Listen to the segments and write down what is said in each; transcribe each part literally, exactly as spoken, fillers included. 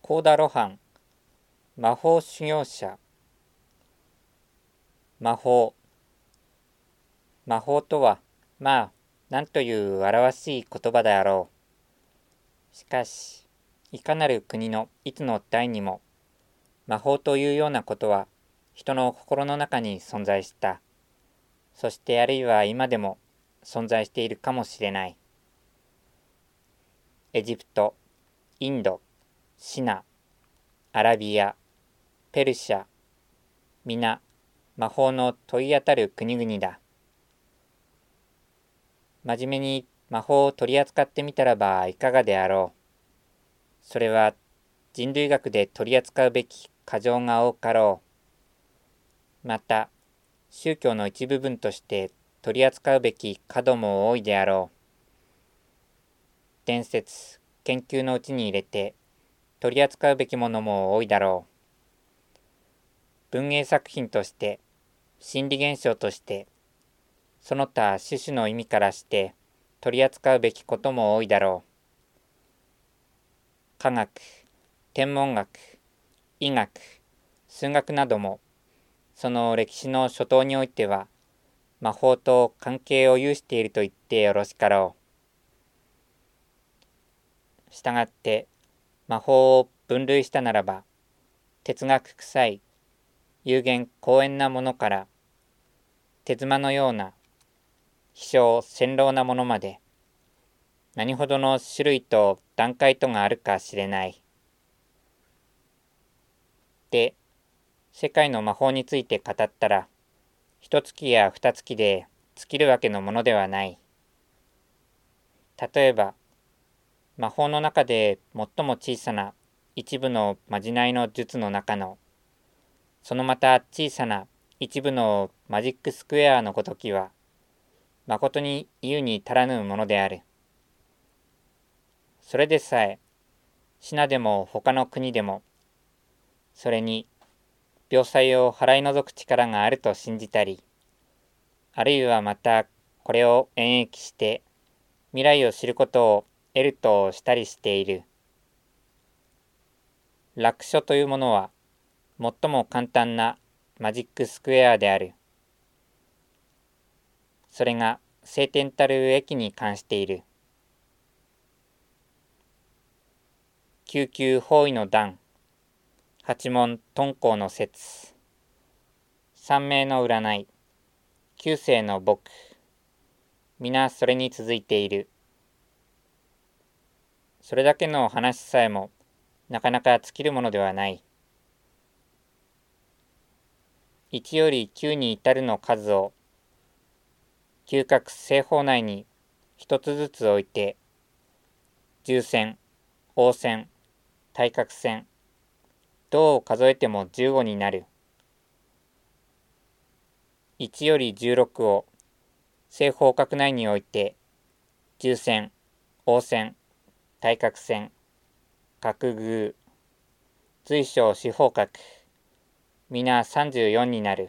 コーダロハン、魔法修行者。魔法。魔法とは、まあ、なんというわらわしい言葉であろう。しかし、いかなる国のいつの代にも、魔法というようなことは、人の心の中に存在した。そしてあるいは今でも存在しているかもしれない。エジプト、インド、シナ、アラビア、ペルシャ、皆、魔法の問い当たる国々だ。真面目に魔法を取り扱ってみたらばいかがであろう。それは人類学で取り扱うべき過剰が多かろう。また、宗教の一部分として取り扱うべき過度も多いであろう。伝説、研究のうちに入れて取り扱うべきものも多いだろう。文芸作品として、心理現象として、その他種々の意味からして取り扱うべきことも多いだろう。科学、天文学、医学、数学なども、その歴史の初頭においては、魔法と関係を有していると言ってよろしかろう。したがって、魔法を分類したならば、哲学臭い、有限公園なものから、手妻のような、飛翔堅牢なものまで、何ほどの種類と段階とがあるか知れない。で、世界の魔法について語ったら、一月や二月で尽きるわけのものではない。例えば、魔法の中で最も小さな一部のまじないの術の中の、そのまた小さな一部のマジックスクエアのごときは、まことに言うに足らぬものである。それでさえ、シナでも他の国でも、それに、病災を払い除く力があると信じたり、あるいはまたこれを演繹して、未来を知ることを得るとしたりしている。楽書というものは、最も簡単なマジックスクエアである。それが聖典たる駅に関している。九九方位の段、八問遁甲の説、三名の占い、九世の僕、皆それに続いている。それだけの話さえもなかなか尽きるものではない。一より九に至るの数を九角正方内に一つずつ置いて、重線、大線、対角線、どう数えてもじゅうごになる。いちよりじゅうろくを正方角内に置いて、重線、大線、対角線、角偶、随所四方角、皆さんじゅうよんになる。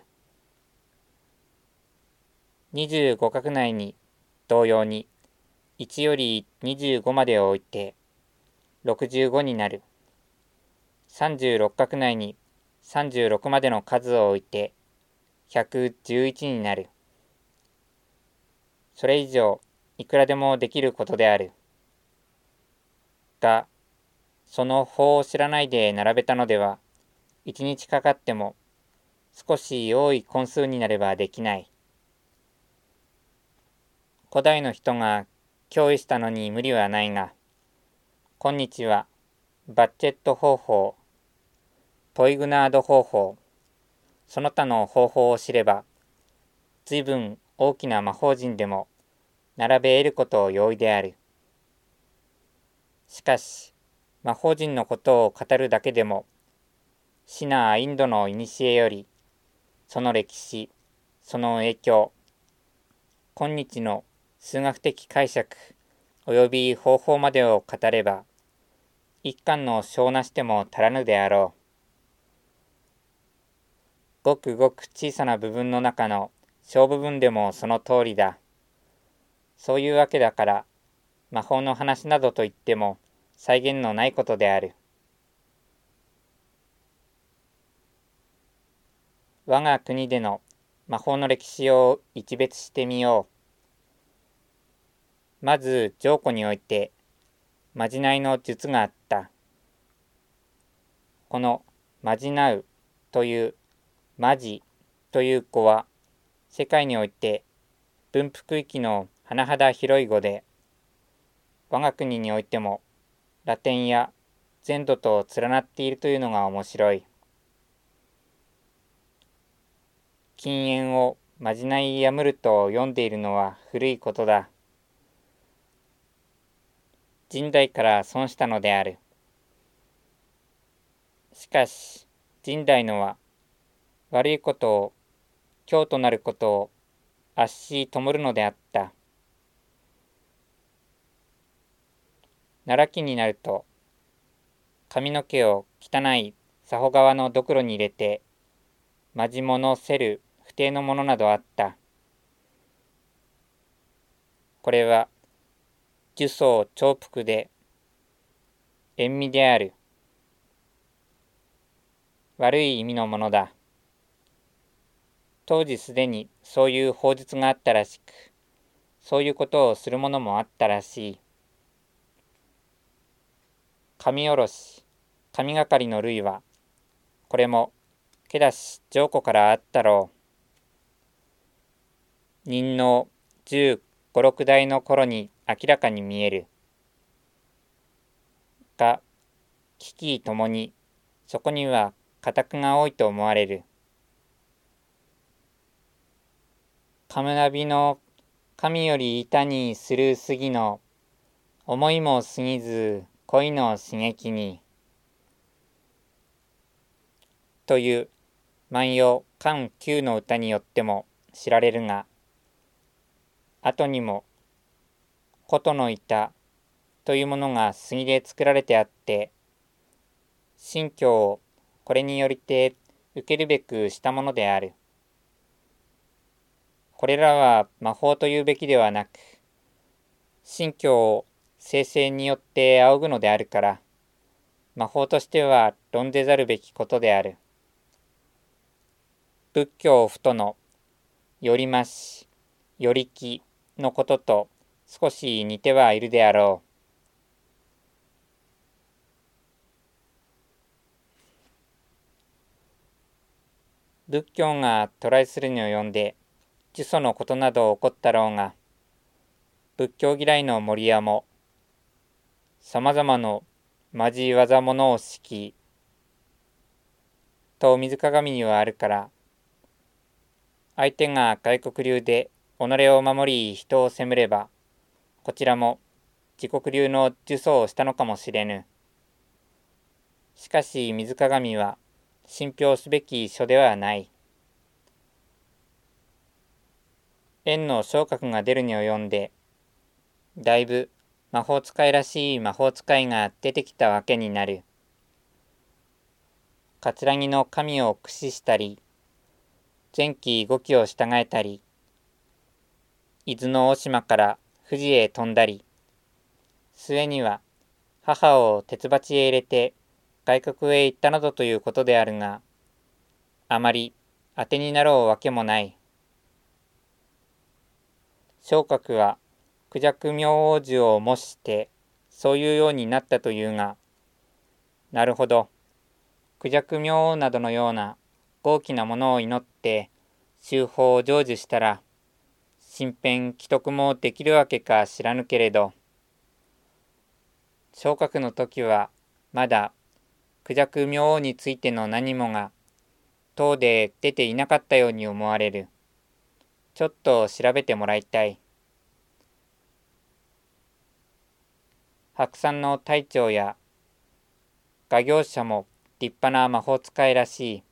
にじゅうご角内に同様にいちよりにじゅうごまでを置いてろくじゅうごになる。さんじゅうろく角内にさんじゅうろくまでの数を置いてひゃくじゅういちになる。それ以上いくらでもできることである。が、その法を知らないで並べたのでは、一日かかっても少し多い根数になればできない。古代の人が憑依したのに無理はないが、今日はバッチェット方法、ポイグナード方法、その他の方法を知れば、随分大きな魔法陣でも並べ得ることを容易である。しかし、魔法陣のことを語るだけでも、シナーインドの古より、その歴史、その影響、今日の数学的解釈及び方法までを語れば、一巻の章なしても足らぬであろう。ごくごく小さな部分の中の小部分でもその通りだ。そういうわけだから魔法の話などといっても際限のないことである。 我が国での魔法の歴史を一別してみよう。まず上古においてまじないの術があった。このまじなうというまじという語は世界において分布区域の甚だ広い語で、我が国においてもラテンや全土と連なっているというのが面白い。禁煙をまじないやむると読んでいるのは古いことだ。人代から損したのである。しかし人代のは悪いことを凶となることをあっしともるのであった。奈良期になると髪の毛を汚い佐保川のドクロに入れてまじものせる不定のものなどあった。これは呪詛重複で塩味である。悪い意味のものだ。当時すでにそういう法術があったらしく、そういうことをする者もあったらしい。神おろし、神がかりの類は、これもけだし上古からあったろう。人の十五六代の頃に明らかに見える。が、危機ともに、そこには家宅が多いと思われる。カムナビの神より板にするすぎの、思いも過ぎず恋の刺激に、という万葉漢九の歌によっても知られるが、後にも琴の板というものが杉で作られてあって、神教をこれによりて受けるべくしたものである。これらは魔法というべきではなく、神教を聖聖によって仰ぐのであるから、魔法としては論ぜざるべきことである。仏教不とのよりまし、よりきのことと少し似てはいるであろう。仏教が渡来するに及んで、呪詛のことなど起こったろうが、仏教嫌いの森屋も、さまざまのまじ技物を敷き、と水鏡にはあるから、相手が外国流で己を守り人を責めれば、こちらも自国流の呪詛をしたのかもしれぬ。しかし水鏡は信憑すべき書ではない。円の昇格が出るに及んで、だいぶ魔法使いらしい魔法使いが出てきたわけになる。葛城の神を駆使したり、前期動きを従えたり、伊豆の大島から富士へ飛んだり、末には母を鉄鉢へ入れて外国へ行ったなどということであるが、あまり当てになろうわけもない。昇格は孔雀明王子を模してそういうようになったというが、なるほど、孔雀明王などのような豪気なものを祈って修法を成就したら、身辺既得もできるわけか知らぬけれど、昇格の時はまだ孔雀明王についての何もが唐で出ていなかったように思われる。ちょっと調べてもらいたい。白山の隊長や画業者も立派な魔法使いらしい。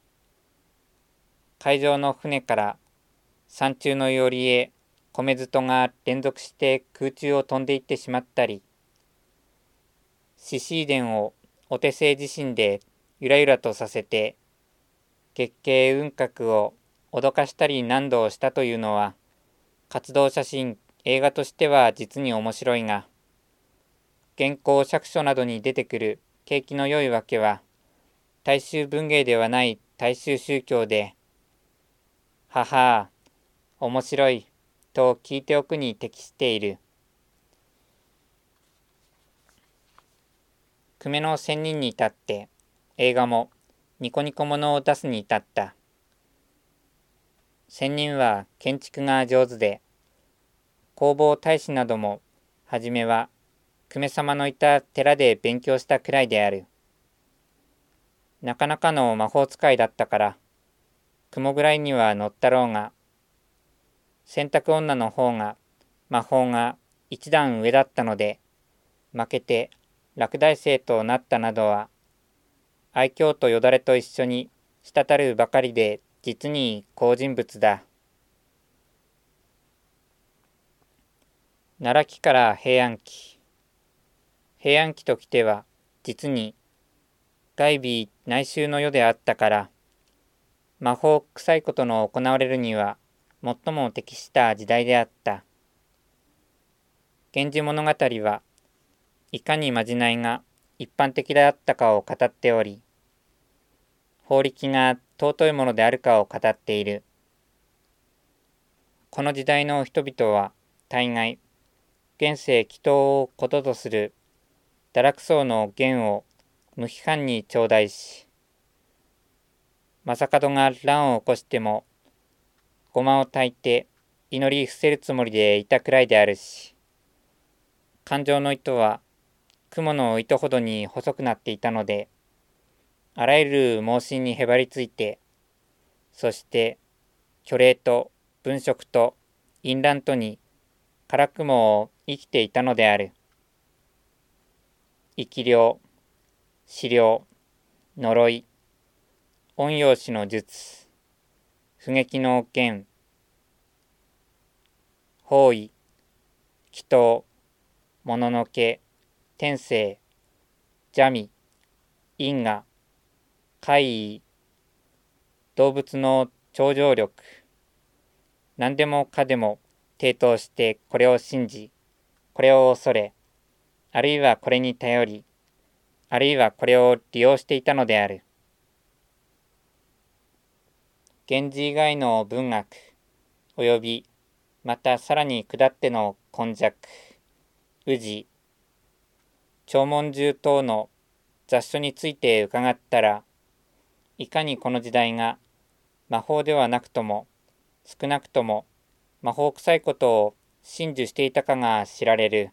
海上の船から山中の寄りへ米づとが連続して空中を飛んでいってしまったり、獅子殿をお手製自身でゆらゆらとさせて月経雲閣を脅かしたり何度をしたというのは、活動写真映画としては実に面白いが、原稿釈書などに出てくる景気の良いわけは、大衆文芸ではない大衆宗教で、 ははあ、面白い、と聞いておくに適している。久米の仙人に至って、映画もニコニコものを出すに至った。仙人は建築が上手で、弘法大師なども、はじめは久米様のいた寺で勉強したくらいである。なかなかの魔法使いだったから、雲ぐらいには乗ったろうが、洗濯女の方が魔法が一段上だったので、負けて落第生となったなどは、愛嬌とよだれと一緒に滴るばかりで実に好人物だ。奈良期から平安期。平安期ときては、実に外備内修の世であったから、魔法臭いことの行われるには、最も適した時代であった。源氏物語はいかにまじないが一般的であったかを語っており、法力が尊いものであるかを語っている。この時代の人々は大概、現世祈祷をこととする堕落僧の言を無批判に頂戴し、正門が乱を起こしても、ごまを炊いて祈り伏せるつもりでいたくらいであるし、感情の糸は雲の糸ほどに細くなっていたので、あらゆる盲信にへばりついて、そして虚礼と文職と淫乱とにからくもを生きていたのである。生き量、死量、呪い、陰陽師の術、不撃の剣、方位、祈祷、もののけ、天性、邪味、因果、怪異、動物の超常力、何でもかでも抵当してこれを信じ、これを恐れ、あるいはこれに頼り、あるいはこれを利用していたのである。源氏以外の文学、およびまたさらに下っての根弱、宇治、長文獣等の雑書について伺ったら、いかにこの時代が魔法ではなくとも、少なくとも魔法臭いことを信受していたかが知られる。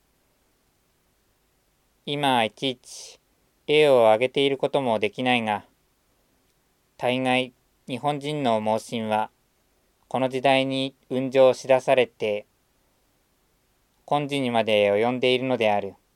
今いちいち例を挙げていることもできないが、大概日本人の盲信は、この時代に運情し出されて、今時にまで及んでいるのである。